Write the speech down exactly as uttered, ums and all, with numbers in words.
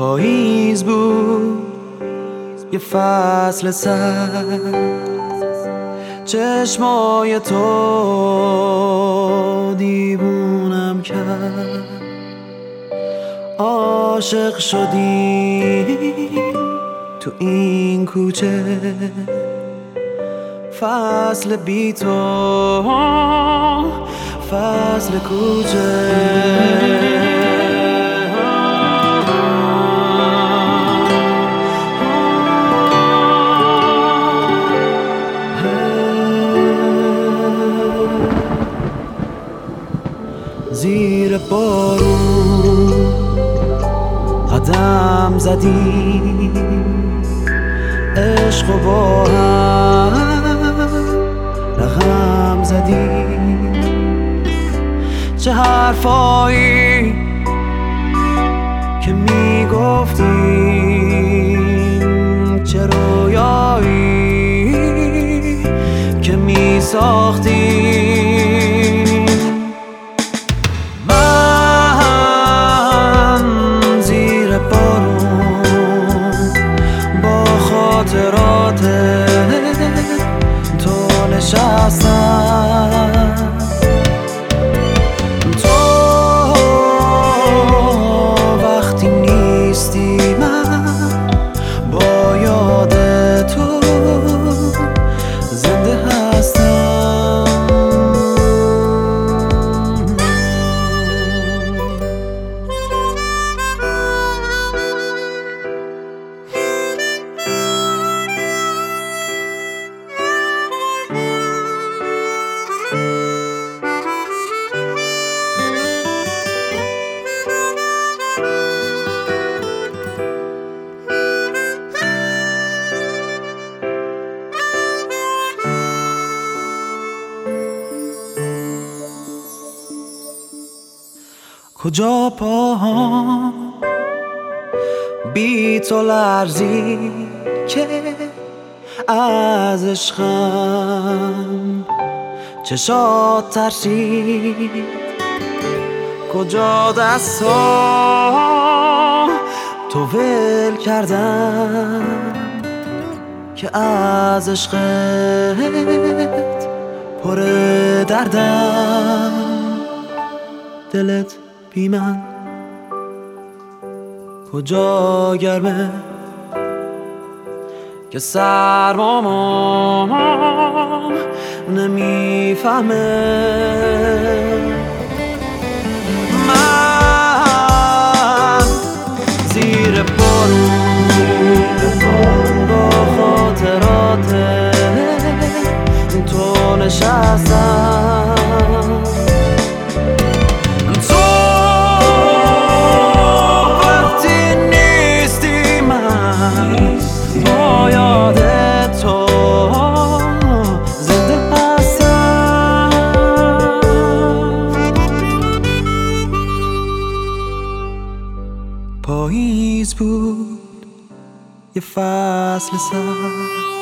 پاییز بود یه فصل سرد، چشمای تو دیوونم کرد. عاشق شدی تو این کوچه، فصل بی تو فصل کوچه. زیر بارون قدم زدیم، عشق و با هم رقم زدیم. چه حرفایی که میگفتیم، چه رویایی که میساختیم. من زیر بارون با خاطرات تو نشستم. تو وقتی نیستی من با یاد تو زنده هستم. کجا پاهام بی تو لرزی که از عشقم چشات ترسید. کجا دستا تو ول کردم که از عشقت پر دردم. دلت بی من کجا گرمه که سرمام نمیفهمه. من زیر بارون با خاطرات تو نشستم. با یاد تو زنده هستم. پاییز بود یه فصل سرد،